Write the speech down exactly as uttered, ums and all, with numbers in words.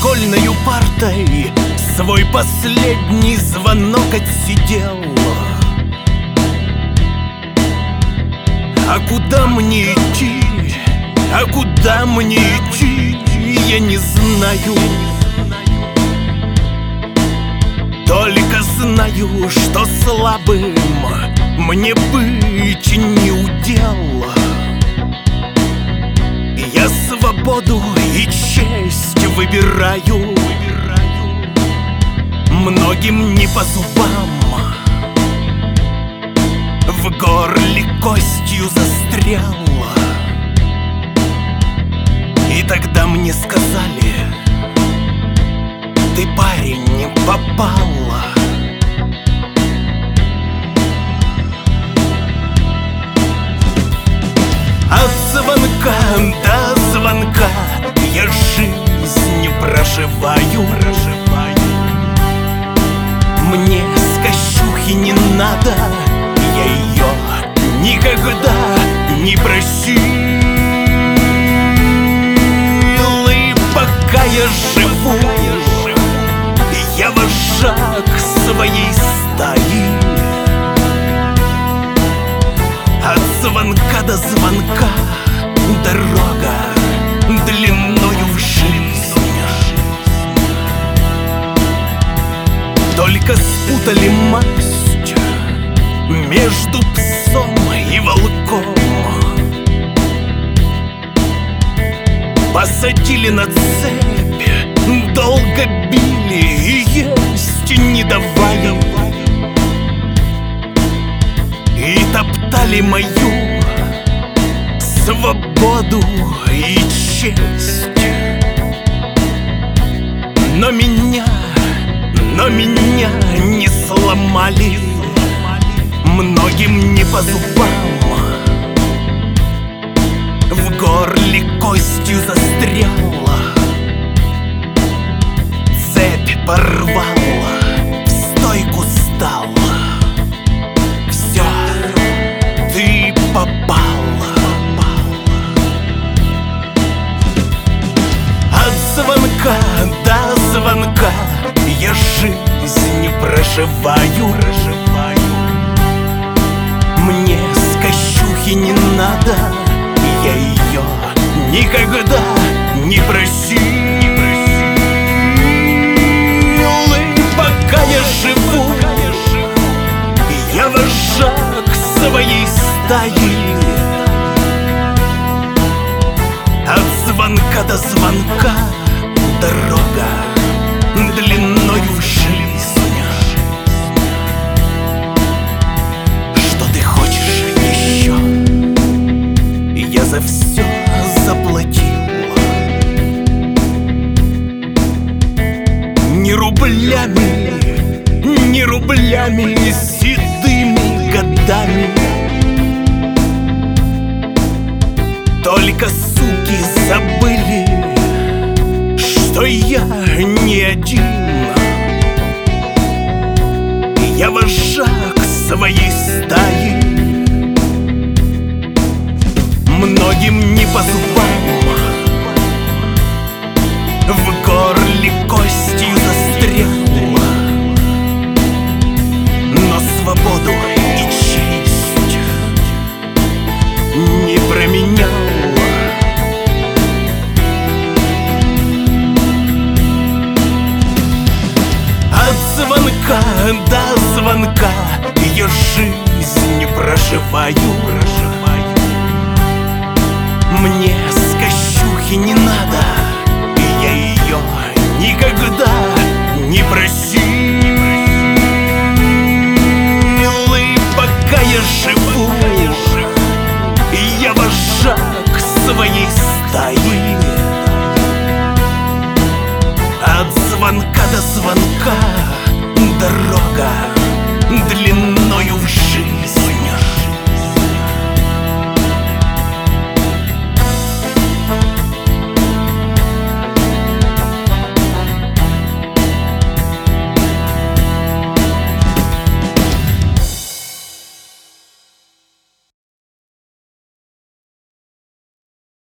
школьною партой свой последний звонок отсидел. А куда мне идти, а куда мне идти, я не знаю. Только знаю, что слабым мне быть не удел. Я свободу и честь выбираю, многим не по зубам. В горле костью застряла. И тогда мне сказали: ты, парень, попала. От звонка до звонка я жизнь проживаю. Мне скощухи не надо, я ее никогда не просил. И пока я живу, я вожак своей стаи. От звонка до звонка дорога длиною в жизнь. Только спутали масть между псом и волком. Посадили на цепь, долго били и есть не давали. И топтали мою свободу и честь. Но меня, но меня не сломали, многим не по зубам. В горле костью застряла, цепь порвала, в стойку стала. Все, ты попала. От звонка до звонка я жизнь проживаю. Мне скощухи не надо, я ее никогда не просил. И пока я живу, я вожак своей стаи. От звонка до звонка дорога длиною в жизнь. Что ты хочешь еще? Я за все заплатил. Не рублями, не рублями, седыми годами. Только суки забыли, что я не один. Я вожак своей стаи, многим не по зубам. В горле костью застряла, но свободу и честь не променяла. От звонка до звонка я жизнь проживаю. Мне скощухи не надо, и я ее никогда не просил. И пока я живу, я вожак своей стаи. От звонка до звонка дорога длиною в жизнь.